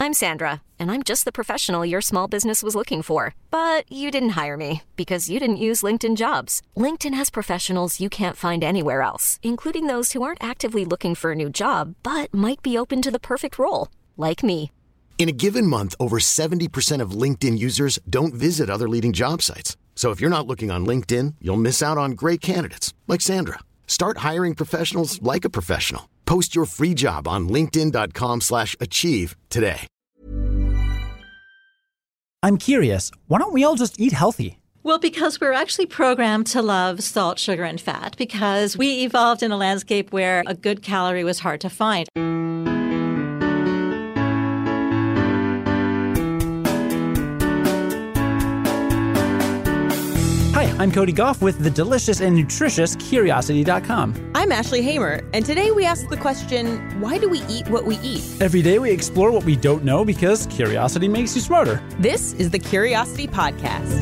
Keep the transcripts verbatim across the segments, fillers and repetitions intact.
I'm Sandra, and I'm just the professional your small business was looking for. But you didn't hire me because you didn't use LinkedIn Jobs. LinkedIn has professionals you can't find anywhere else, including those who aren't actively looking for a new job, but might be open to the perfect role, like me. In a given month, over seventy percent of LinkedIn users don't visit other leading job sites. So if you're not looking on LinkedIn, you'll miss out on great candidates like Sandra. Start hiring professionals like a professional. Post your free job on linkedin dot com slash achieve today. I'm curious, why don't we all just eat healthy? Well, because we're actually programmed to love salt, sugar, and fat, because we evolved in a landscape where a good calorie was hard to find. Hi, I'm Cody Goff with the delicious and nutritious Curiosity dot com. I'm Ashley Hamer, and today we ask the question, why do we eat what we eat? Every day we explore what we don't know because curiosity makes you smarter. This is the Curiosity Podcast.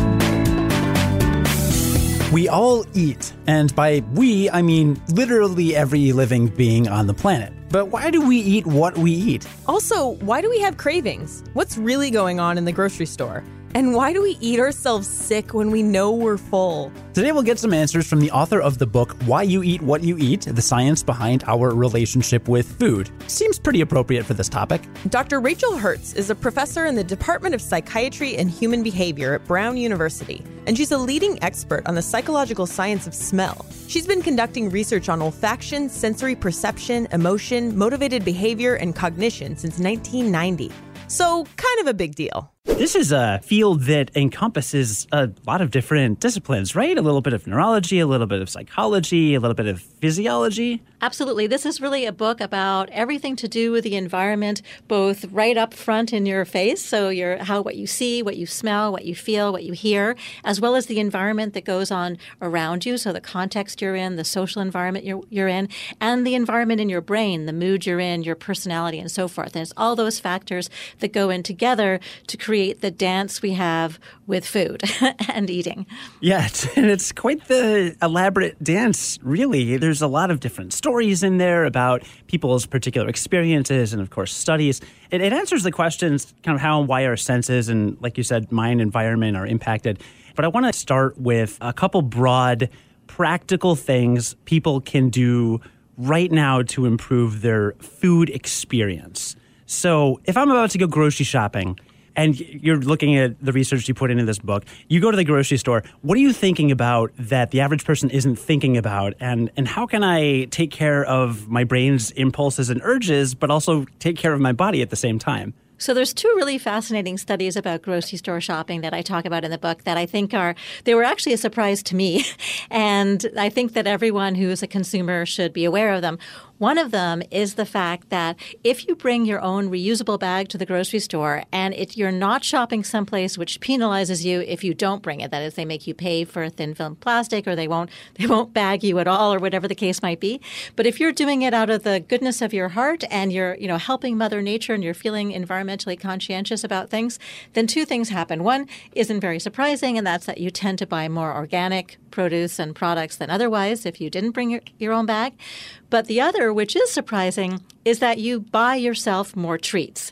We all eat, and by we, I mean literally every living being on the planet. But why do we eat what we eat? Also, why do we have cravings? What's really going on in the grocery store? And why do we eat ourselves sick when we know we're full? Today we'll get some answers from the author of the book, Why You Eat What You Eat, The Science Behind Our Relationship with Food. Seems pretty appropriate for this topic. Doctor Rachel Hertz is a professor in the Department of Psychiatry and Human Behavior at Brown University, and she's a leading expert on the psychological science of smell. She's been conducting research on olfaction, sensory perception, emotion, motivated behavior, and cognition since nineteen ninety. So, kind of a big deal. This is a field that encompasses a lot of different disciplines, right? A little bit of neurology, a little bit of psychology, a little bit of physiology. Absolutely. This is really a book about everything to do with the environment, both right up front in your face, so your how what you see, what you smell, what you feel, what you hear, as well as the environment that goes on around you, so the context you're in, the social environment you're, you're in, and the environment in your brain, the mood you're in, your personality, and so forth. And it's all those factors that go in together to create the dance we have with food and eating. Yeah, and it's quite the elaborate dance, really. There's a lot of different stories in there about people's particular experiences and, of course, studies. It, it answers the questions kind of how and why our senses and, like you said, mind, environment are impacted. But I want to start with a couple broad, practical things people can do right now to improve their food experience. So if I'm about to go grocery shopping, and you're looking at the research you put into this book, you go to the grocery store, what are you thinking about that the average person isn't thinking about? And and how can I take care of my brain's impulses and urges, but also take care of my body at the same time? So there's two really fascinating studies about grocery store shopping that I talk about in the book that I think are, they were actually a surprise to me. And I think that everyone who is a consumer should be aware of them. One of them is the fact that if you bring your own reusable bag to the grocery store and it, you're not shopping someplace which penalizes you if you don't bring it, that is, they make you pay for thin film plastic or they won't they won't bag you at all or whatever the case might be. But if you're doing it out of the goodness of your heart and you're you know helping Mother Nature and you're feeling environmentally conscientious about things, then two things happen. One isn't very surprising, and that's that you tend to buy more organic produce and products than otherwise if you didn't bring your, your own bag. But the other, which is surprising, is that you buy yourself more treats.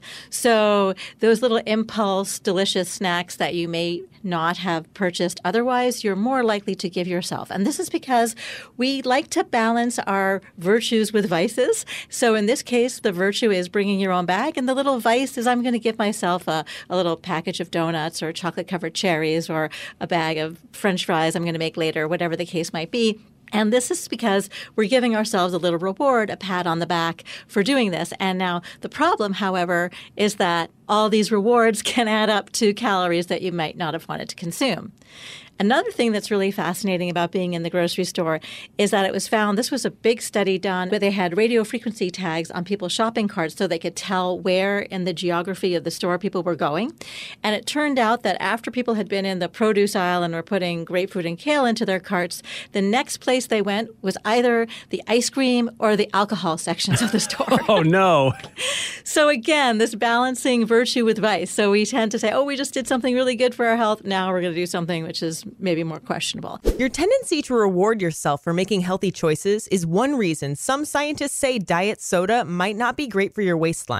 So those little impulse, delicious snacks that you may not have purchased otherwise, you're more likely to give yourself. And this is because we like to balance our virtues with vices. So in this case, the virtue is bringing your own bag, and the little vice is I'm going to give myself a, a little package of donuts or chocolate-covered cherries or a bag of French fries I'm going to make later, whatever the case might be. And this is because we're giving ourselves a little reward, a pat on the back for doing this. And now the problem, however, is that all these rewards can add up to calories that you might not have wanted to consume. Another thing that's really fascinating about being in the grocery store is that it was found, this was a big study done where they had radio frequency tags on people's shopping carts so they could tell where in the geography of the store people were going. And it turned out that after people had been in the produce aisle and were putting grapefruit and kale into their carts, the next place they went was either the ice cream or the alcohol sections of the store. Oh, no. So again, this balancing virtue with vice. So we tend to say, oh, we just did something really good for our health. Now we're going to do something which is maybe more questionable. Your tendency to reward yourself for making healthy choices is one reason some scientists say diet soda might not be great for your waistline.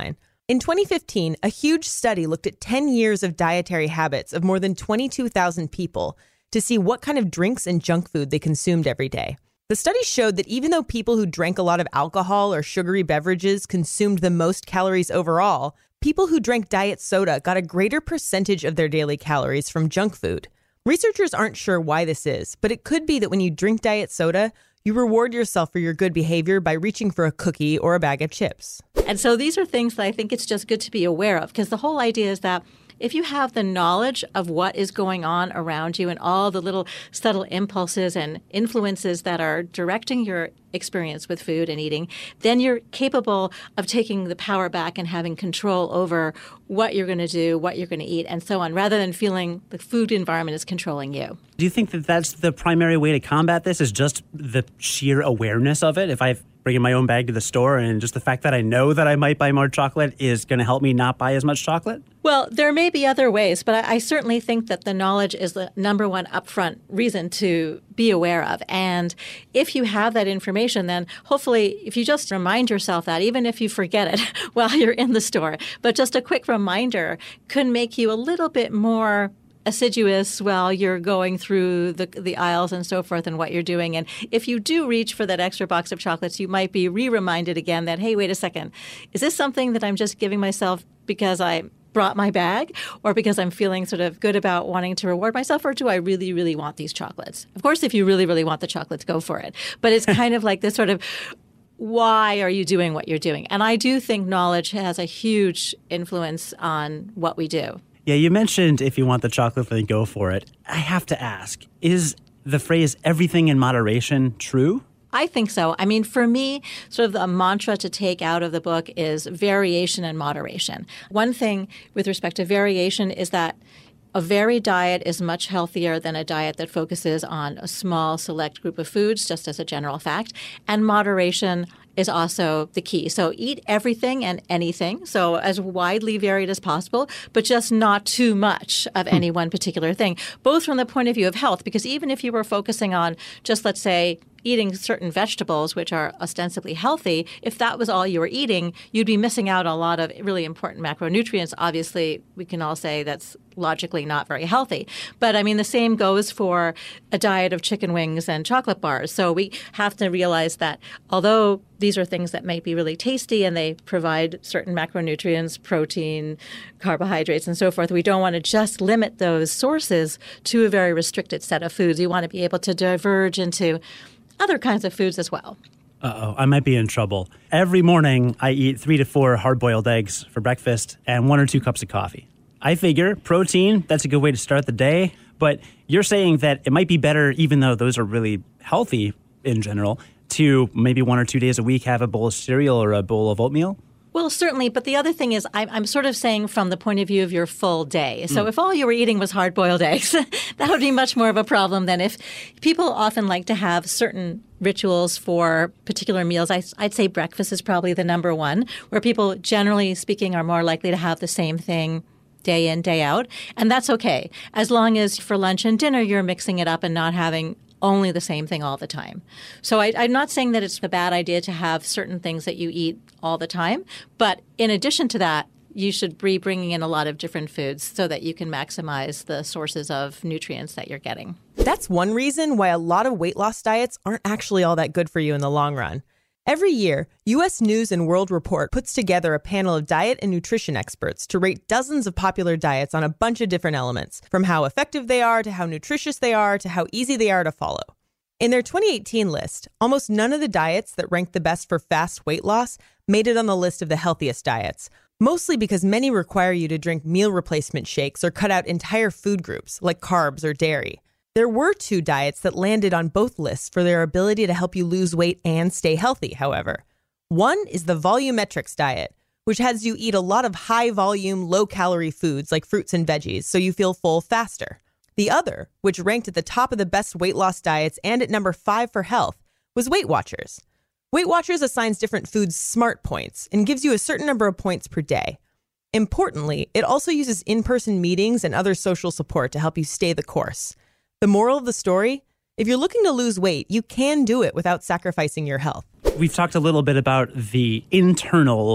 In twenty fifteen, a huge study looked at ten years of dietary habits of more than twenty-two thousand people to see what kind of drinks and junk food they consumed every day. The study showed that even though people who drank a lot of alcohol or sugary beverages consumed the most calories overall, people who drank diet soda got a greater percentage of their daily calories from junk food. Researchers aren't sure why this is, but it could be that when you drink diet soda, you reward yourself for your good behavior by reaching for a cookie or a bag of chips. And so these are things that I think it's just good to be aware of, because the whole idea is that if you have the knowledge of what is going on around you and all the little subtle impulses and influences that are directing your experience with food and eating, then you're capable of taking the power back and having control over what you're going to do, what you're going to eat, and so on, rather than feeling the food environment is controlling you. Do you think that that's the primary way to combat this, is just the sheer awareness of it? If I bring in my own bag to the store and just the fact that I know that I might buy more chocolate is going to help me not buy as much chocolate? Well, there may be other ways, but I, I certainly think that the knowledge is the number one upfront reason to be aware of. And if you have that information, then hopefully if you just remind yourself that, even if you forget it while you're in the store, but just a quick reminder could make you a little bit more assiduous while you're going through the the aisles and so forth and what you're doing. And if you do reach for that extra box of chocolates, you might be re-reminded again that, hey, wait a second, is this something that I'm just giving myself because I brought my bag or because I'm feeling sort of good about wanting to reward myself, or do I really, really want these chocolates? Of course, if you really, really want the chocolates, go for it. But it's kind of like this sort of, why are you doing what you're doing? And I do think knowledge has a huge influence on what we do. Yeah, you mentioned if you want the chocolate, then go for it. I have to ask, is the phrase everything in moderation true? I think so. I mean, for me, sort of the mantra to take out of the book is variation and moderation. One thing with respect to variation is that a varied diet is much healthier than a diet that focuses on a small, select group of foods, just as a general fact. And moderation is also the key. So eat everything and anything, so as widely varied as possible, but just not too much of any one particular thing, both from the point of view of health, because even if you were focusing on just, let's say, eating certain vegetables, which are ostensibly healthy, if that was all you were eating, you'd be missing out on a lot of really important macronutrients. Obviously, we can all say that's logically not very healthy. But I mean, the same goes for a diet of chicken wings and chocolate bars. So we have to realize that although these are things that might be really tasty and they provide certain macronutrients, protein, carbohydrates, and so forth, we don't want to just limit those sources to a very restricted set of foods. You want to be able to diverge into other kinds of foods as well. Uh-oh, I might be in trouble. Every morning, I eat three to four hard-boiled eggs for breakfast and one or two cups of coffee. I figure protein, that's a good way to start the day, but you're saying that it might be better, even though those are really healthy in general, to maybe one or two days a week have a bowl of cereal or a bowl of oatmeal? Well, certainly. But the other thing is I'm, I'm sort of saying from the point of view of your full day. So mm. if all you were eating was hard-boiled eggs, that would be much more of a problem than if people often like to have certain rituals for particular meals. I, I'd say breakfast is probably the number one, where people, generally speaking, are more likely to have the same thing day in, day out. And that's okay, as long as for lunch and dinner you're mixing it up and not having only the same thing all the time. So I, I'm not saying that it's a bad idea to have certain things that you eat all the time. But in addition to that, you should be bringing in a lot of different foods so that you can maximize the sources of nutrients that you're getting. That's one reason why a lot of weight loss diets aren't actually all that good for you in the long run. Every year, U S News and World Report puts together a panel of diet and nutrition experts to rate dozens of popular diets on a bunch of different elements, from how effective they are to how nutritious they are to how easy they are to follow. In their twenty eighteen list, almost none of the diets that ranked the best for fast weight loss made it on the list of the healthiest diets, mostly because many require you to drink meal replacement shakes or cut out entire food groups like carbs or dairy. There were two diets that landed on both lists for their ability to help you lose weight and stay healthy, however. One is the Volumetrics diet, which has you eat a lot of high-volume, low-calorie foods like fruits and veggies so you feel full faster. The other, which ranked at the top of the best weight loss diets and at number five for health, was Weight Watchers. Weight Watchers assigns different foods smart points and gives you a certain number of points per day. Importantly, it also uses in-person meetings and other social support to help you stay the course. The moral of the story? If you're looking to lose weight, you can do it without sacrificing your health. We've talked a little bit about the internal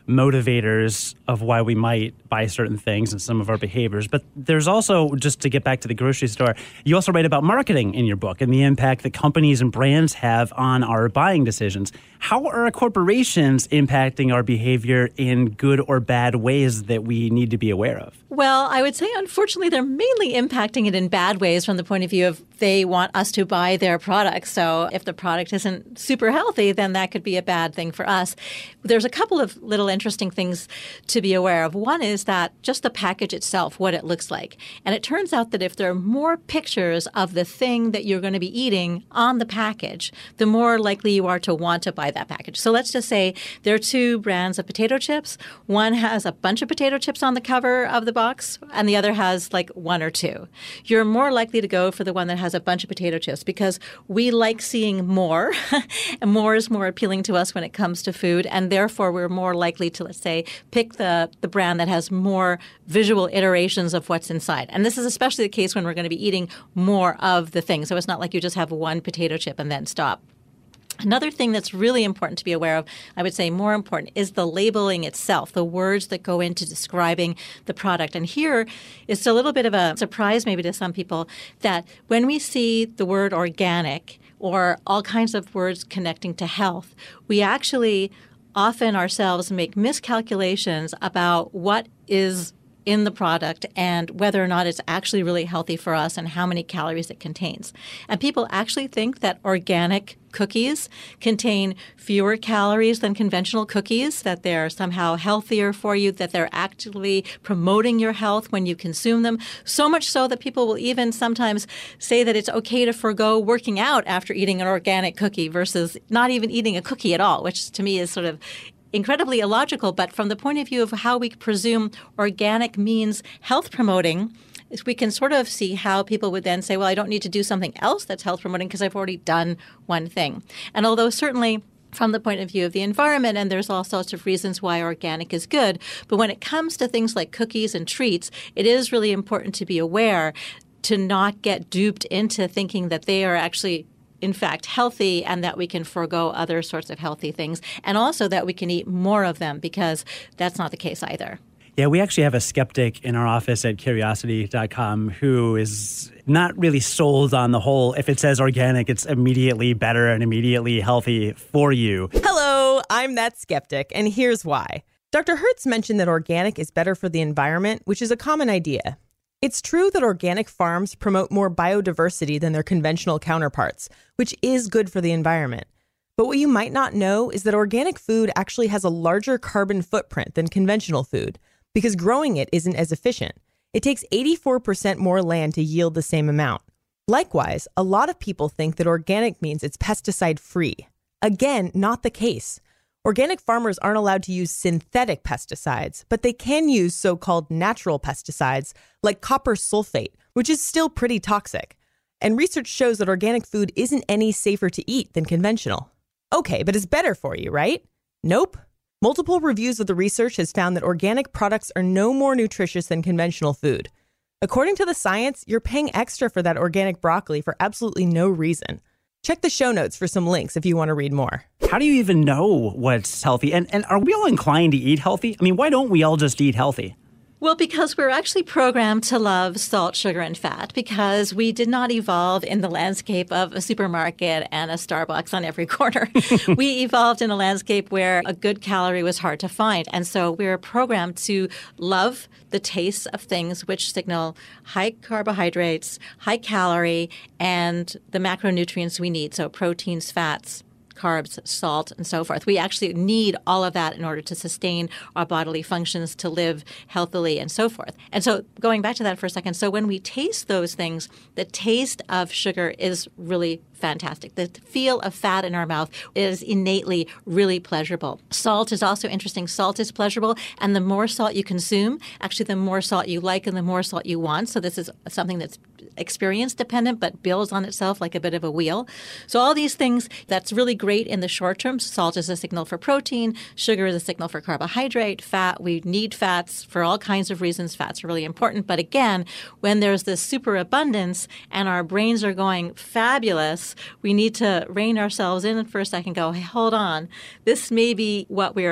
motivators of why we might buy certain things and some of our behaviors. But there's also, just to get back to the grocery store, you also write about marketing in your book and the impact that companies and brands have on our buying decisions. How are corporations impacting our behavior in good or bad ways that we need to be aware of? Well, I would say, unfortunately, they're mainly impacting it in bad ways from the point of view of they want us to buy their products. So if the product isn't super healthy, then that could be a bad thing for us. There's a couple of little interesting things to be aware of. One is that just the package itself, what it looks like. And it turns out that if there are more pictures of the thing that you're going to be eating on the package, the more likely you are to want to buy that package. So let's just say there are two brands of potato chips. One has a bunch of potato chips on the cover of the box, and the other has like one or two. You're more likely to go for the one that has a bunch of potato chips because we like seeing more, and more is more appealing to us when it comes to food, and therefore we're more likely to, let's say, pick the, the brand that has more visual iterations of what's inside. And this is especially the case when we're going to be eating more of the thing. So it's not like you just have one potato chip and then stop. Another thing that's really important to be aware of, I would say more important, is the labeling itself, the words that go into describing the product. And here it's a little bit of a surprise maybe to some people that when we see the word organic or all kinds of words connecting to health, we actually often ourselves make miscalculations about what is in the product and whether or not it's actually really healthy for us and how many calories it contains. And people actually think that organic cookies contain fewer calories than conventional cookies, that they're somehow healthier for you, that they're actually promoting your health when you consume them. So much so that people will even sometimes say that it's okay to forego working out after eating an organic cookie versus not even eating a cookie at all, which to me is sort of incredibly illogical. But from the point of view of how we presume organic means health promoting, we can sort of see how people would then say, well, I don't need to do something else that's health promoting because I've already done one thing. And although certainly from the point of view of the environment, and there's all sorts of reasons why organic is good, but when it comes to things like cookies and treats, it is really important to be aware to not get duped into thinking that they are actually in fact healthy and that we can forego other sorts of healthy things, and also that we can eat more of them because that's not the case either. Yeah, we actually have a skeptic in our office at curiosity dot com who is not really sold on the whole, if it says organic, it's immediately better and immediately healthy for you. Hello, I'm that skeptic, and here's why. Doctor Hertz mentioned that organic is better for the environment, which is a common idea. It's true that organic farms promote more biodiversity than their conventional counterparts, which is good for the environment. But what you might not know is that organic food actually has a larger carbon footprint than conventional food, because growing it isn't as efficient. It takes eighty-four percent more land to yield the same amount. Likewise, a lot of people think that organic means it's pesticide-free. Again, not the case. Organic farmers aren't allowed to use synthetic pesticides, but they can use so-called natural pesticides like copper sulfate, which is still pretty toxic. And research shows that organic food isn't any safer to eat than conventional. Okay, but it's better for you, right? Nope. Multiple reviews of the research has found that organic products are no more nutritious than conventional food. According to the science, you're paying extra for that organic broccoli for absolutely no reason. Check the show notes for some links if you want to read more. How do you even know what's healthy? And, and are we all inclined to eat healthy? I mean, why don't we all just eat healthy? Well, because we're actually programmed to love salt, sugar, and fat, because we did not evolve in the landscape of a supermarket and a Starbucks on every corner. We evolved in a landscape where a good calorie was hard to find. And so we're programmed to love the taste of things which signal high carbohydrates, high calorie, and the macronutrients we need, so proteins, fats, carbs, salt, and so forth. We actually need all of that in order to sustain our bodily functions, to live healthily, and so forth. And so going back to that for a second, so when we taste those things, the taste of sugar is really fantastic. The feel of fat in our mouth is innately really pleasurable. Salt is also interesting. Salt is pleasurable, and the more salt you consume, actually the more salt you like and the more salt you want. So this is something that's experience dependent but builds on itself like a bit of a wheel. So all these things, that's really great in the short term. Salt is a signal for protein. Sugar is a signal for carbohydrate. Fat, we need fats for all kinds of reasons. Fats are really important. But again, when there's this superabundance and our brains are going fabulous, we need to rein ourselves in for a second and go, hey, hold on. This may be what we're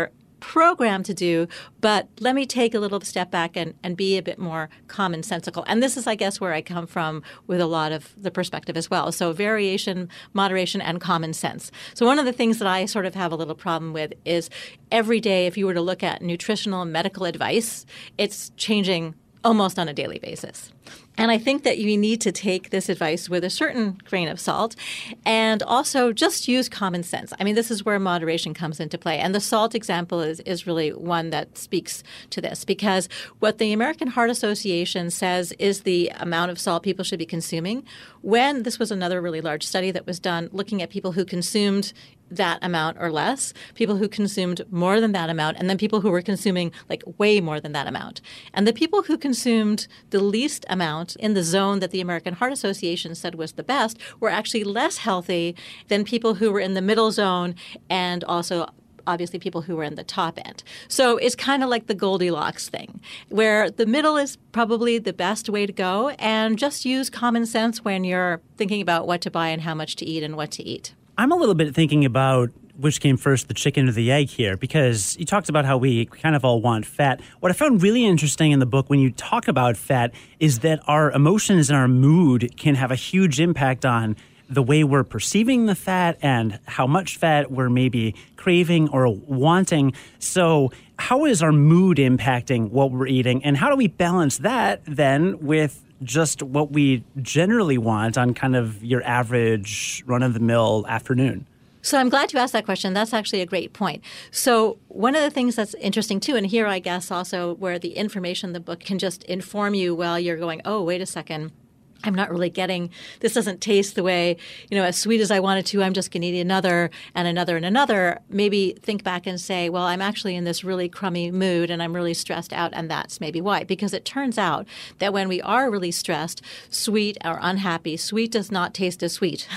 programmed to do, but let me take a little step back and, and be a bit more commonsensical. And this is, I guess, where I come from with a lot of the perspective as well. So variation, moderation, and common sense. So one of the things that I sort of have a little problem with is every day, if you were to look at nutritional and medical advice, it's changing almost on a daily basis. And I think that you need to take this advice with a certain grain of salt and also just use common sense. I mean, this is where moderation comes into play. And the salt example is, is really one that speaks to this, because what the American Heart Association says is the amount of salt people should be consuming. When this was another really large study that was done looking at people who consumed that amount or less, people who consumed more than that amount, and then people who were consuming like way more than that amount. And the people who consumed the least amount in the zone that the American Heart Association said was the best were actually less healthy than people who were in the middle zone and also obviously people who were in the top end. So it's kind of like the Goldilocks thing, where the middle is probably the best way to go, and just use common sense when you're thinking about what to buy and how much to eat and what to eat. I'm a little bit thinking about which came first, the chicken or the egg here, because you talked about how we kind of all want fat. What I found really interesting in the book when you talk about fat is that our emotions and our mood can have a huge impact on the way we're perceiving the fat and how much fat we're maybe craving or wanting. So how is our mood impacting what we're eating, and how do we balance that then with just what we generally want on kind of your average run-of-the-mill afternoon? So I'm glad you asked that question. That's actually a great point. So one of the things that's interesting, too, and here I guess also where the information in the book can just inform you while you're going, oh, wait a second, I'm not really getting, this doesn't taste the way, you know, as sweet as I want it to. I'm just going to eat another and another and another. Maybe think back and say, well, I'm actually in this really crummy mood and I'm really stressed out, and that's maybe why. Because it turns out that when we are really stressed, sweet or unhappy, sweet does not taste as sweet.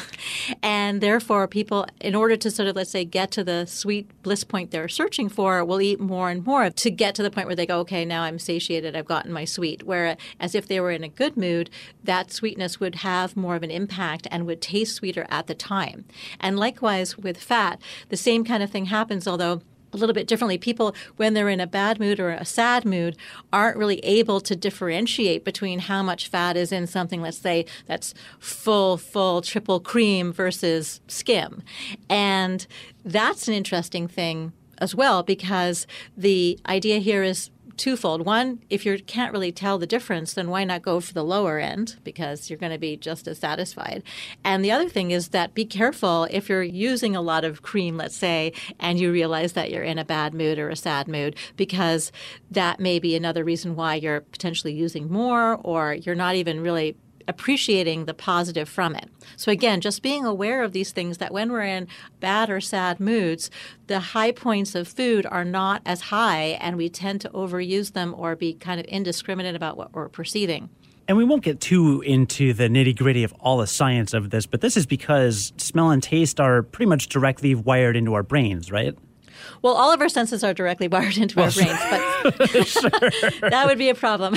And therefore, people, in order to sort of, let's say, get to the sweet bliss point they're searching for, will eat more and more to get to the point where they go, okay, now I'm satiated, I've gotten my sweet. Whereas if they were in a good mood, that sweetness would have more of an impact and would taste sweeter at the time. And likewise with fat, the same kind of thing happens, although a little bit differently. People, when they're in a bad mood or a sad mood, aren't really able to differentiate between how much fat is in something, let's say, that's full, full triple cream versus skim. And that's an interesting thing as well, because the idea here is twofold. One, if you can't really tell the difference, then why not go for the lower end, because you're going to be just as satisfied. And the other thing is that be careful if you're using a lot of cream, let's say, and you realize that you're in a bad mood or a sad mood, because that may be another reason why you're potentially using more, or you're not even really appreciating the positive from it. So again, just being aware of these things, that when we're in bad or sad moods, the high points of food are not as high, and we tend to overuse them or be kind of indiscriminate about what we're perceiving. And we won't get too into the nitty-gritty of all the science of this, but this is because smell and taste are pretty much directly wired into our brains, right? Well, all of our senses are directly wired into well, our brains, but sure. That would be a problem.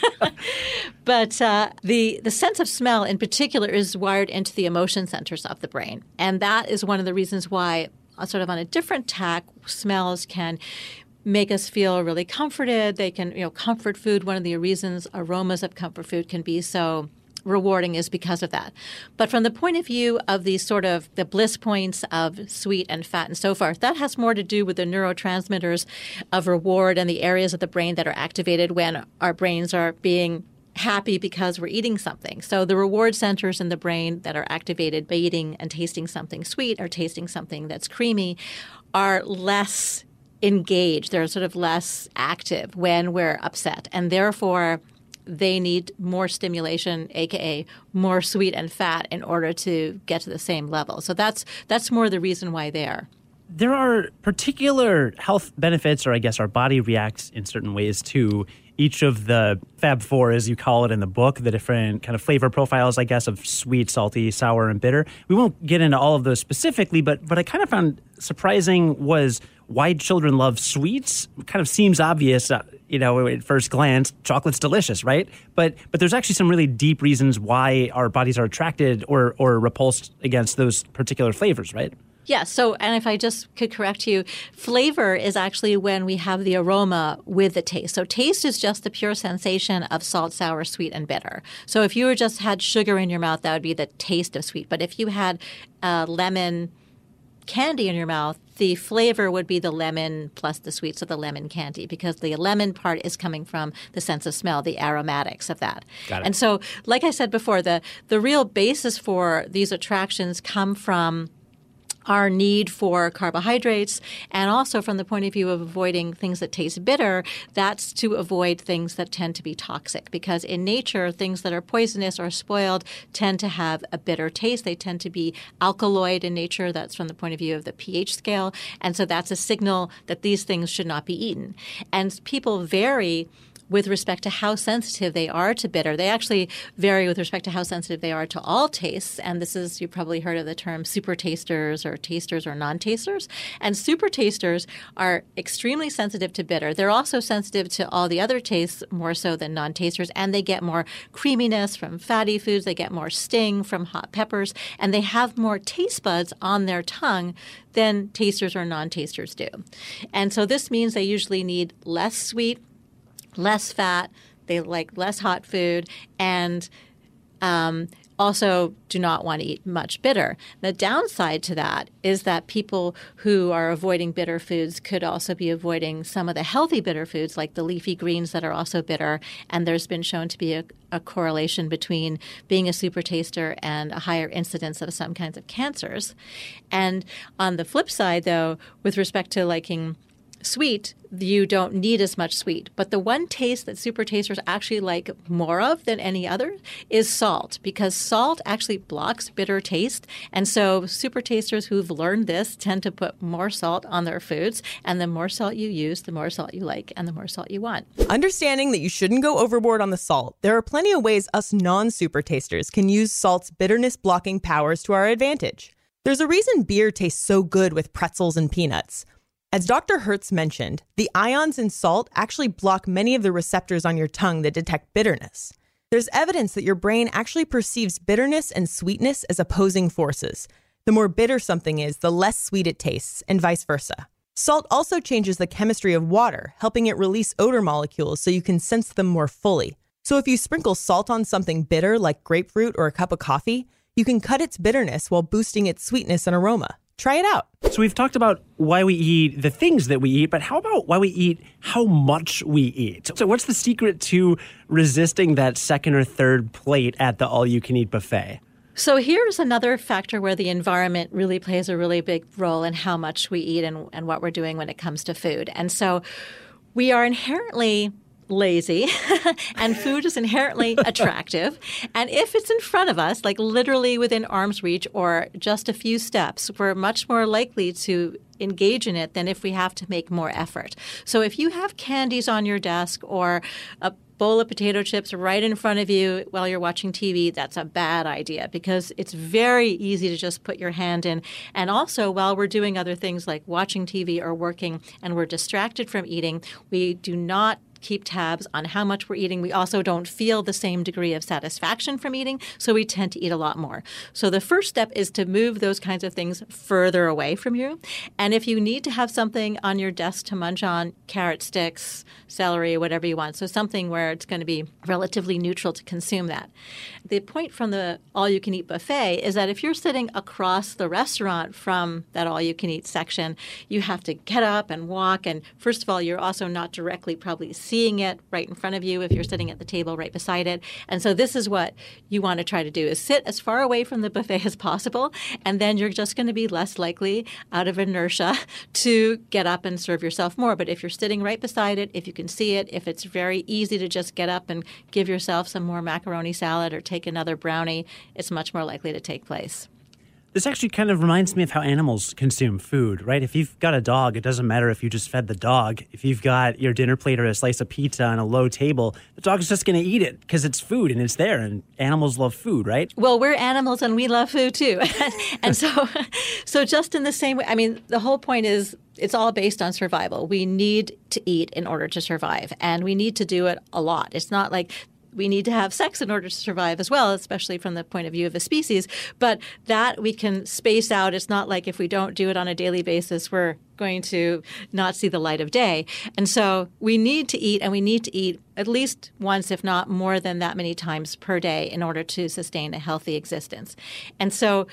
But uh, the, the sense of smell in particular is wired into the emotion centers of the brain. And that is one of the reasons why, uh, sort of on a different tack, smells can make us feel really comforted. They can, you know, comfort food. One of the reasons aromas of comfort food can be so rewarding is because of that. But from the point of view of these sort of the bliss points of sweet and fat and so forth, that has more to do with the neurotransmitters of reward and the areas of the brain that are activated when our brains are being happy because we're eating something. So the reward centers in the brain that are activated by eating and tasting something sweet or tasting something that's creamy are less engaged. They're sort of less active when we're upset. And therefore, they need more stimulation, aka more sweet and fat, in order to get to the same level. So that's that's more the reason why they are. There are particular health benefits, or I guess our body reacts in certain ways to each of the Fab Four, as you call it in the book, the different kind of flavor profiles, I guess, of sweet, salty, sour, and bitter. We won't get into all of those specifically, but what I kind of found surprising was why children love sweets. It kind of seems obvious, uh, you know, at first glance, chocolate's delicious, right? But but there's actually some really deep reasons why our bodies are attracted or or repulsed against those particular flavors, right? Yeah. So, and if I just could correct you, flavor is actually when we have the aroma with the taste. So taste is just the pure sensation of salt, sour, sweet, and bitter. So if you were just had sugar in your mouth, that would be the taste of sweet. But if you had uh, lemon candy in your mouth, the flavor would be the lemon plus the sweet, so the lemon candy, because the lemon part is coming from the sense of smell, the aromatics of that. Got it. And so, like I said before, the, the real basis for these attractions come from our need for carbohydrates, and also from the point of view of avoiding things that taste bitter, that's to avoid things that tend to be toxic. Because in nature, things that are poisonous or spoiled tend to have a bitter taste. They tend to be alkaloid in nature. That's from the point of view of the pH scale. And so that's a signal that these things should not be eaten. And people vary with respect to how sensitive they are to bitter. They actually vary with respect to how sensitive they are to all tastes. And this is, you've probably heard of the term super tasters or tasters or non-tasters. And super tasters are extremely sensitive to bitter. They're also sensitive to all the other tastes more so than non-tasters. And they get more creaminess from fatty foods. They get more sting from hot peppers. And they have more taste buds on their tongue than tasters or non-tasters do. And so this means they usually need less sweet, less fat, they like less hot food, and um, also do not want to eat much bitter. The downside to that is that people who are avoiding bitter foods could also be avoiding some of the healthy bitter foods, like the leafy greens that are also bitter, and there's been shown to be a, a correlation between being a super taster and a higher incidence of some kinds of cancers. And on the flip side, though, with respect to liking sweet, you don't need as much sweet. But the one taste that super tasters actually like more of than any other is salt, because salt actually blocks bitter taste. And so super tasters who've learned this tend to put more salt on their foods. And the more salt you use, the more salt you like and the more salt you want. Understanding that you shouldn't go overboard on the salt, there are plenty of ways us non-super tasters can use salt's bitterness blocking powers to our advantage. There's a reason beer tastes so good with pretzels and peanuts. As Doctor Hertz mentioned, the ions in salt actually block many of the receptors on your tongue that detect bitterness. There's evidence that your brain actually perceives bitterness and sweetness as opposing forces. The more bitter something is, the less sweet it tastes, and vice versa. Salt also changes the chemistry of water, helping it release odor molecules so you can sense them more fully. So if you sprinkle salt on something bitter like grapefruit or a cup of coffee, you can cut its bitterness while boosting its sweetness and aroma. Try it out. So we've talked about why we eat, the things that we eat, but how about why we eat, how much we eat? So what's the secret to resisting that second or third plate at the all-you-can-eat buffet? So here's another factor where the environment really plays a really big role in how much we eat and, and what we're doing when it comes to food. And so we are inherently lazy and food is inherently attractive. And if it's in front of us, like literally within arm's reach or just a few steps, we're much more likely to engage in it than if we have to make more effort. So if you have candies on your desk or a bowl of potato chips right in front of you while you're watching T V, that's a bad idea because it's very easy to just put your hand in. And also, while we're doing other things like watching T V or working and we're distracted from eating, we do not keep tabs on how much we're eating. We also don't feel the same degree of satisfaction from eating, so we tend to eat a lot more. So the first step is to move those kinds of things further away from you. And if you need to have something on your desk to munch on, carrot sticks, celery, whatever you want, so something where it's going to be relatively neutral to consume that. The point from the all-you-can-eat buffet is that if you're sitting across the restaurant from that all-you-can-eat section, you have to get up and walk. And first of all, you're also not directly probably seeing it right in front of you if you're sitting at the table right beside it. And so this is what you want to try to do is sit as far away from the buffet as possible, and then you're just going to be less likely out of inertia to get up and serve yourself more. But if you're sitting right beside it, if you can see it, if it's very easy to just get up and give yourself some more macaroni salad or take another brownie, it's much more likely to take place. This actually kind of reminds me of how animals consume food, right? If you've got a dog, it doesn't matter if you just fed the dog. If you've got your dinner plate or a slice of pizza on a low table, the dog's just going to eat it because it's food and it's there, and animals love food, right? Well, we're animals and we love food too. And so, so just in the same way, I mean, the whole point is it's all based on survival. We need to eat in order to survive, and we need to do it a lot. It's not like we need to have sex in order to survive as well, especially from the point of view of a species. But that we can space out. It's not like if we don't do it on a daily basis, we're going to not see the light of day. And so we need to eat, and we need to eat at least once, if not more than that many times per day in order to sustain a healthy existence. And so,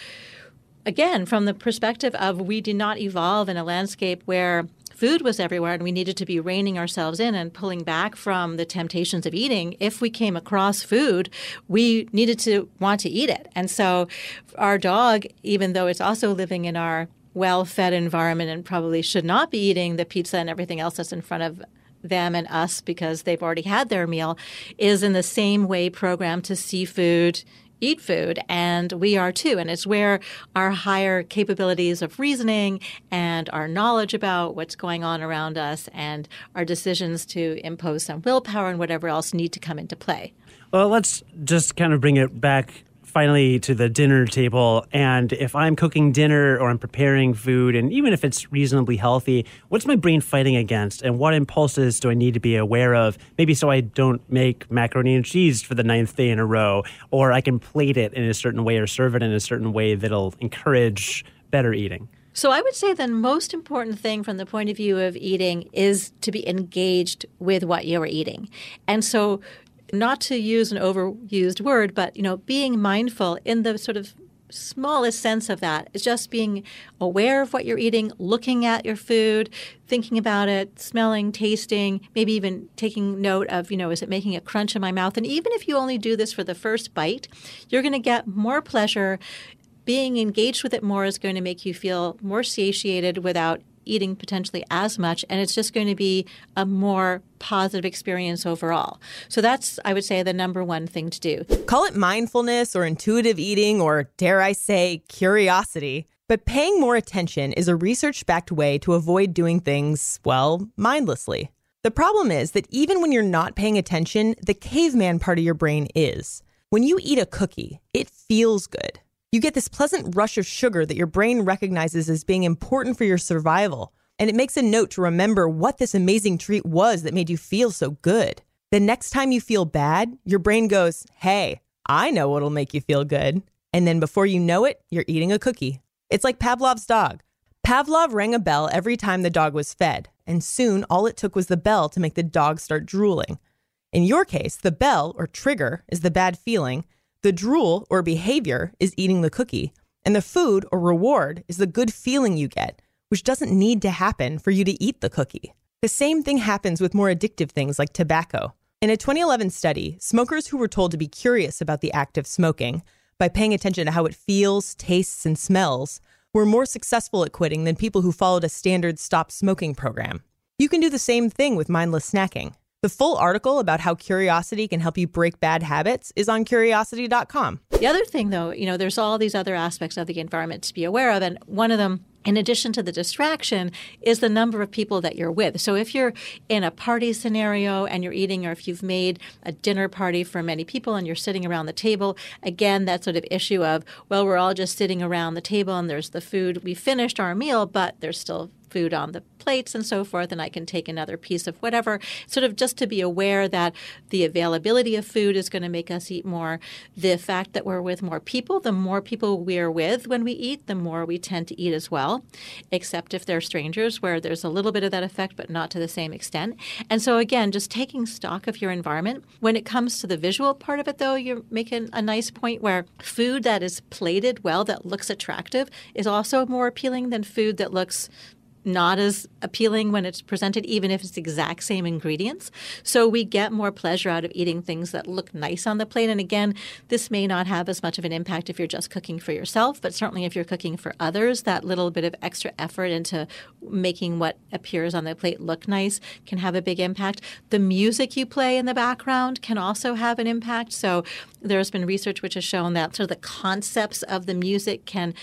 again, from the perspective of we did not evolve in a landscape where food was everywhere and we needed to be reining ourselves in and pulling back from the temptations of eating. If we came across food, we needed to want to eat it. And so our dog, even though it's also living in our well-fed environment and probably should not be eating the pizza and everything else that's in front of them and us because they've already had their meal, is in the same way programmed to see food, eat food, and we are too. And it's where our higher capabilities of reasoning and our knowledge about what's going on around us and our decisions to impose some willpower and whatever else need to come into play. Well, let's just kind of bring it back finally to the dinner table. And if I'm cooking dinner or I'm preparing food, and even if it's reasonably healthy, what's my brain fighting against? And what impulses do I need to be aware of? Maybe so I don't make macaroni and cheese for the ninth day in a row, or I can plate it in a certain way or serve it in a certain way that'll encourage better eating. So I would say the most important thing from the point of view of eating is to be engaged with what you're eating. And so not to use an overused word, but, you know, being mindful in the sort of smallest sense of that is just being aware of what you're eating, looking at your food, thinking about it, smelling, tasting, maybe even taking note of, you know, is it making a crunch in my mouth? And even if you only do this for the first bite, you're going to get more pleasure. Being engaged with it more is going to make you feel more satiated without eating potentially as much, and it's just going to be a more positive experience overall. So that's, I would say, the number one thing to do. Call it mindfulness or intuitive eating or, dare I say, curiosity. But paying more attention is a research-backed way to avoid doing things, well, mindlessly. The problem is that even when you're not paying attention, the caveman part of your brain is. When you eat a cookie, it feels good. You get this pleasant rush of sugar that your brain recognizes as being important for your survival, and it makes a note to remember what this amazing treat was that made you feel so good. The next time you feel bad, your brain goes, hey, I know what'll make you feel good. And then before you know it, you're eating a cookie. It's like Pavlov's dog. Pavlov rang a bell every time the dog was fed, and soon all it took was the bell to make the dog start drooling. In your case, the bell, or trigger, is the bad feeling. The drool, or behavior, is eating the cookie, and the food, or reward, is the good feeling you get, which doesn't need to happen for you to eat the cookie. The same thing happens with more addictive things like tobacco. In a twenty eleven study, smokers who were told to be curious about the act of smoking by paying attention to how it feels, tastes, and smells were more successful at quitting than people who followed a standard stop smoking program. You can do the same thing with mindless snacking. The full article about how curiosity can help you break bad habits is on curiosity dot com. The other thing, though, you know, there's all these other aspects of the environment to be aware of. And one of them, in addition to the distraction, is the number of people that you're with. So if you're in a party scenario and you're eating, or if you've made a dinner party for many people and you're sitting around the table, again, that sort of issue of, well, we're all just sitting around the table and there's the food. We finished our meal, but there's still food on the plates and so forth, and I can take another piece of whatever, sort of just to be aware that the availability of food is going to make us eat more. The fact that we're with more people, the more people we're with when we eat, the more we tend to eat as well, except if they're strangers, where there's a little bit of that effect, but not to the same extent. And so again, just taking stock of your environment. When it comes to the visual part of it, though, you're making a nice point where food that is plated well, that looks attractive, is also more appealing than food that looks not as appealing when it's presented, even if it's the exact same ingredients. So we get more pleasure out of eating things that look nice on the plate. And again, this may not have as much of an impact if you're just cooking for yourself, but certainly if you're cooking for others, that little bit of extra effort into making what appears on the plate look nice can have a big impact. The music you play in the background can also have an impact. So there's been research which has shown that sort of the concepts of the music can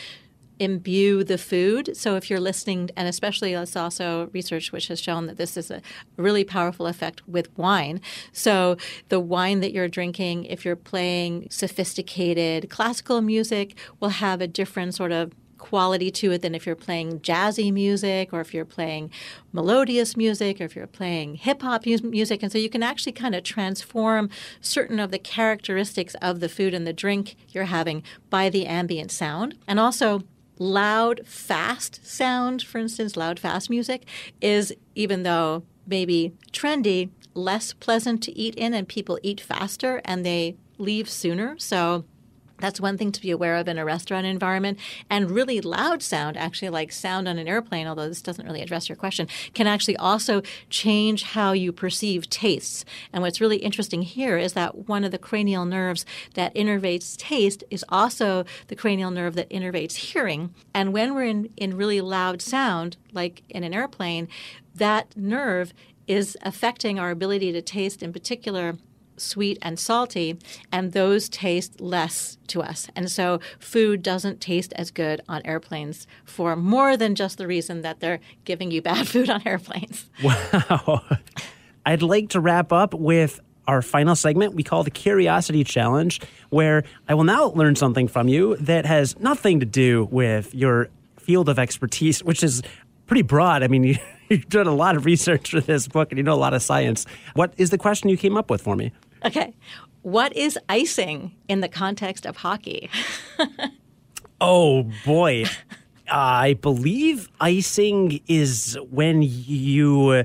imbue the food. So if you're listening, and especially it's also research which has shown that this is a really powerful effect with wine. So the wine that you're drinking, if you're playing sophisticated classical music, will have a different sort of quality to it than if you're playing jazzy music or if you're playing melodious music or if you're playing hip-hop music. And so you can actually kind of transform certain of the characteristics of the food and the drink you're having by the ambient sound. And also loud, fast sound, for instance, loud, fast music is, even though maybe trendy, less pleasant to eat in, and people eat faster and they leave sooner. So that's one thing to be aware of in a restaurant environment. And really loud sound, actually like sound on an airplane, although this doesn't really address your question, can actually also change how you perceive tastes. And what's really interesting here is that one of the cranial nerves that innervates taste is also the cranial nerve that innervates hearing. And when we're in, in really loud sound, like in an airplane, that nerve is affecting our ability to taste, in particular, sweet and salty, and those taste less to us. And so food doesn't taste as good on airplanes for more than just the reason that they're giving you bad food on airplanes. Wow. I'd like to wrap up with our final segment we call the Curiosity Challenge, where I will now learn something from you that has nothing to do with your field of expertise, which is pretty broad. I mean, you, you've done a lot of research for this book and you know a lot of science. What is the question you came up with for me? Okay. What is icing in the context of hockey? Oh, boy. I believe icing is when you...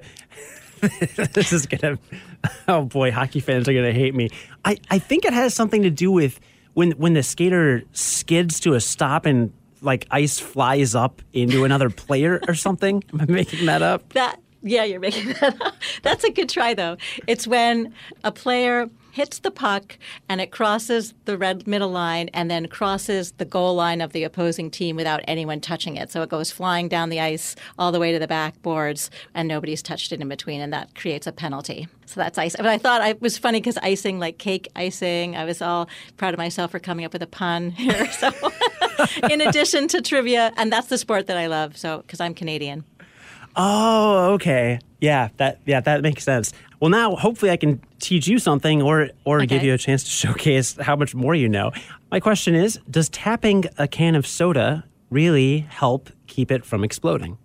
This is going to... Oh, boy, hockey fans are going to hate me. I, I think it has something to do with when, when the skater skids to a stop and, like, ice flies up into another player or something. Am I making that up? That... Yeah, you're making that up. That's a good try, though. It's when a player hits the puck and it crosses the red middle line and then crosses the goal line of the opposing team without anyone touching it. So it goes flying down the ice all the way to the backboards and nobody's touched it in between, and that creates a penalty. So that's ice. But I thought it was funny because icing, like cake icing, I was all proud of myself for coming up with a pun here. So in addition to trivia, and that's the sport that I love, so because I'm Canadian. Oh, okay. Yeah, that yeah, that makes sense. Well, now hopefully I can teach you something or or okay. give you a chance to showcase how much more you know. My question is, does tapping a can of soda really help keep it from exploding?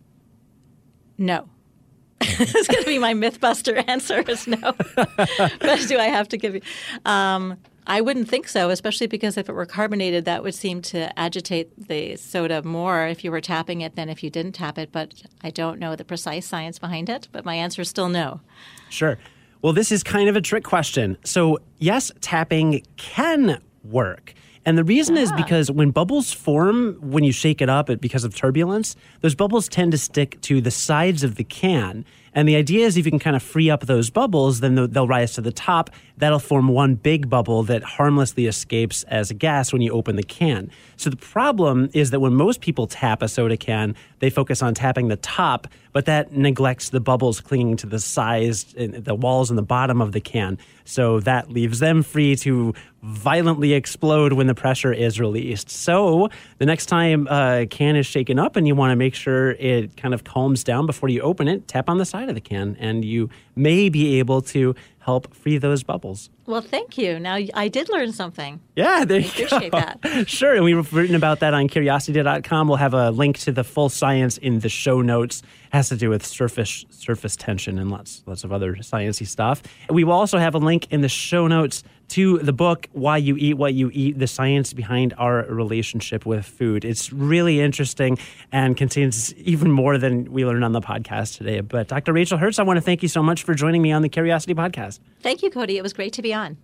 No. It's going to be my Mythbuster answer is no. But do I have to give you... Um, I wouldn't think so, especially because if it were carbonated, that would seem to agitate the soda more if you were tapping it than if you didn't tap it. But I don't know the precise science behind it, but my answer is still no. Sure. Well, this is kind of a trick question. So, yes, tapping can work. And the reason ah. is because when bubbles form, when you shake it up it, because of turbulence, those bubbles tend to stick to the sides of the can. And the idea is if you can kind of free up those bubbles, then they'll rise to the top. That'll form one big bubble that harmlessly escapes as a gas when you open the can. So the problem is that when most people tap a soda can, they focus on tapping the top, but that neglects the bubbles clinging to the sides, the walls and the bottom of the can. So that leaves them free to violently explode when the pressure is released. So the next time a can is shaken up and you want to make sure it kind of calms down before you open it, tap on the side of the can and you may be able to help free those bubbles. Well, thank you. Now, I did learn something. Yeah, there you I appreciate go. that. Sure, and we've written about that on curiosity dot com. We'll have a link to the full science in the show notes. It has to do with surface surface tension and lots lots of other sciencey stuff. We will also have a link in the show notes to the book, Why You Eat What You Eat, the science behind our relationship with food. It's really interesting and contains even more than we learned on the podcast today. But Doctor Rachel Hertz, I want to thank you so much for joining me on the Curiosity Podcast. Thank you, Cody. It was great to be on.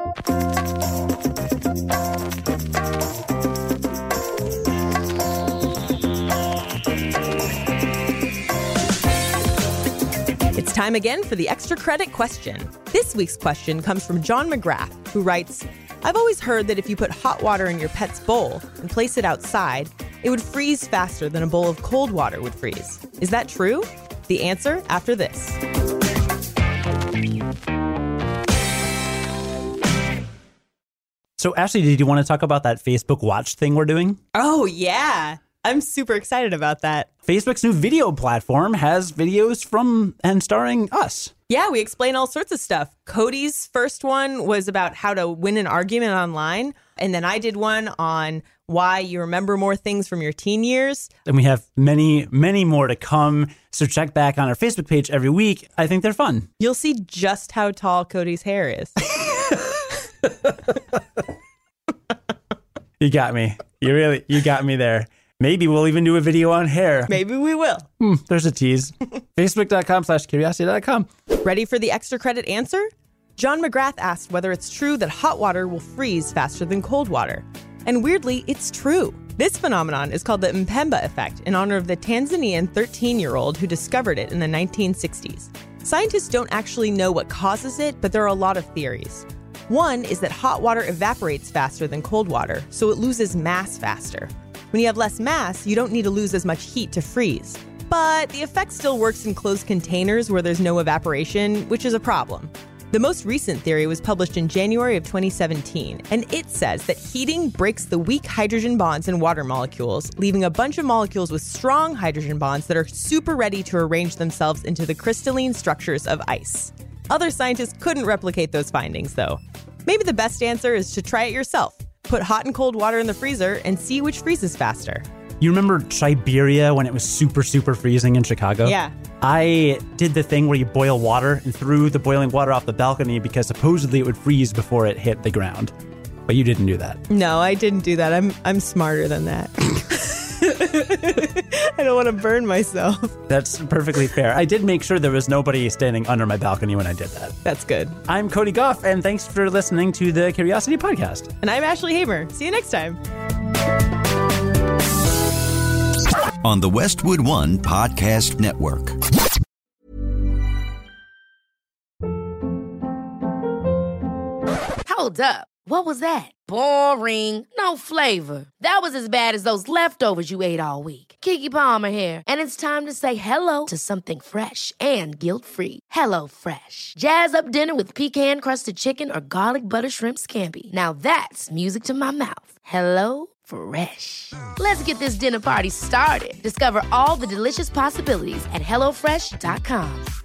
It's time again for the extra credit question. This week's question comes from John McGrath, who writes, I've always heard that if you put hot water in your pet's bowl and place it outside, it would freeze faster than a bowl of cold water would freeze. Is that true? The answer after this. So, Ashley, did you want to talk about that Facebook Watch thing we're doing? Oh, yeah. I'm super excited about that. Facebook's new video platform has videos from and starring us. Yeah, we explain all sorts of stuff. Cody's first one was about how to win an argument online. And then I did one on why you remember more things from your teen years. And we have many, many more to come. So check back on our Facebook page every week. I think they're fun. You'll see just how tall Cody's hair is. You got me. You really, you got me there. Maybe we'll even do a video on hair. Maybe we will. Hmm, there's a tease. Facebook.com slash curiosity.com. Ready for the extra credit answer? John McGrath asked whether it's true that hot water will freeze faster than cold water. And weirdly, it's true. This phenomenon is called the Mpemba effect in honor of the Tanzanian thirteen-year-old who discovered it in the nineteen sixties. Scientists don't actually know what causes it, but there are a lot of theories. One is that hot water evaporates faster than cold water, so it loses mass faster. When you have less mass, you don't need to lose as much heat to freeze. But the effect still works in closed containers where there's no evaporation, which is a problem. The most recent theory was published in January of twenty seventeen, and it says that heating breaks the weak hydrogen bonds in water molecules, leaving a bunch of molecules with strong hydrogen bonds that are super ready to arrange themselves into the crystalline structures of ice. Other scientists couldn't replicate those findings, though. Maybe the best answer is to try it yourself. Put hot and cold water in the freezer and see which freezes faster. You remember Siberia when it was super, super freezing in Chicago? Yeah. I did the thing where you boil water and threw the boiling water off the balcony because supposedly it would freeze before it hit the ground. But you didn't do that. No, I didn't do that. I'm I'm smarter than that. I don't want to burn myself. That's perfectly fair. I did make sure there was nobody standing under my balcony when I did that. That's good. I'm Cody Goff, and thanks for listening to the Curiosity Podcast. And I'm Ashley Hamer. See you next time. On the Westwood One Podcast Network. Hold up. What was that? Boring. No flavor. That was as bad as those leftovers you ate all week. Keke Palmer here, and it's time to say hello to something fresh and guilt-free. Hello Fresh. Jazz up dinner with pecan-crusted chicken or garlic butter shrimp scampi. Now that's music to my mouth. Hello Fresh. Let's get this dinner party started. Discover all the delicious possibilities at hello fresh dot com.